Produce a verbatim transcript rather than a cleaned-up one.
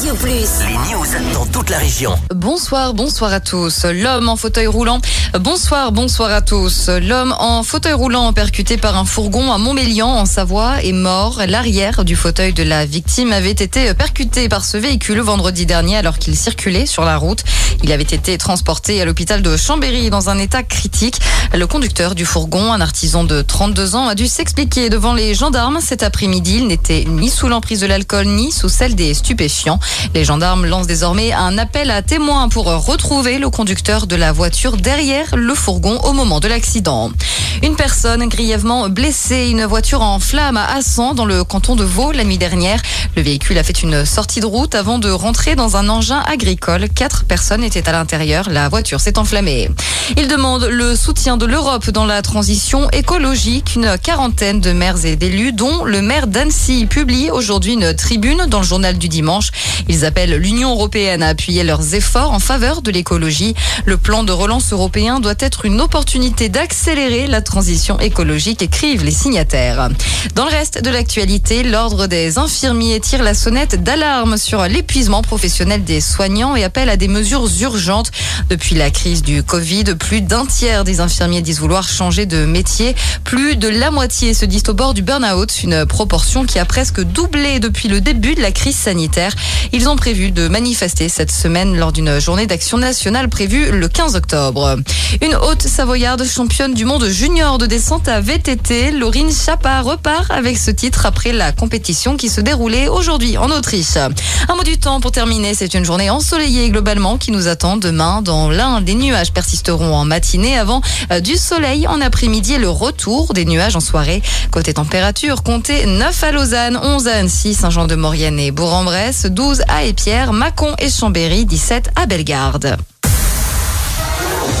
Radio Plus. Les news dans toute la région. Bonsoir, bonsoir à tous. L'homme en fauteuil roulant. Bonsoir, bonsoir à tous. L'homme en fauteuil roulant percuté par un fourgon à Montmélian en Savoie est mort. L'arrière du fauteuil de la victime avait été percuté par ce véhicule vendredi dernier alors qu'il circulait sur la route. Il avait été transporté à l'hôpital de Chambéry dans un état critique. Le conducteur du fourgon, un artisan de trente-deux ans, a dû s'expliquer devant les gendarmes cet après-midi. Il n'était ni sous l'emprise de l'alcool ni sous celle des stupéfiants. Les gendarmes lancent désormais un appel à témoins pour retrouver le conducteur de la voiture derrière le fourgon au moment de l'accident. Une personne grièvement blessée, une voiture en flammes à Assan dans le canton de Vaud la nuit dernière. Le véhicule a fait une sortie de route avant de rentrer dans un engin agricole. Quatre personnes étaient à l'intérieur. La voiture s'est enflammée. Il demande le soutien de l'Europe dans la transition écologique. Une quarantaine de maires et d'élus, dont le maire d'Annecy, publie aujourd'hui une tribune dans le journal du dimanche. Ils appellent l'Union européenne à appuyer leurs efforts en faveur de l'écologie. Le plan de relance européen doit être une opportunité d'accélérer la transition écologique, écrivent les signataires. Dans le reste de l'actualité, l'ordre des infirmiers tire la sonnette d'alarme sur l'épuisement professionnel des soignants et appelle à des mesures urgentes. Depuis la crise du Covid, plus d'un tiers des infirmiers disent vouloir changer de métier. Plus de la moitié se disent au bord du burn-out, une proportion qui a presque doublé depuis le début de la crise sanitaire. Ils ont prévu de manifester cette semaine lors d'une journée d'action nationale prévue le quinze octobre. Une Haute-Savoyarde championne du monde junior de descente à V T T, Laurine Chapa repart avec ce titre après la compétition qui se déroulait aujourd'hui en Autriche. Un mot du temps pour terminer, c'est une journée ensoleillée globalement qui nous attend demain. Dans l'Ain, des nuages persisteront en matinée avant du soleil en après-midi et le retour des nuages en soirée. Côté température, comptez neuf à Lausanne, onze à Annecy, Saint-Jean-de-Maurienne et Bourg-en-Bresse, douze à Épierre, Mâcon et Chambéry, dix-sept à Bellegarde.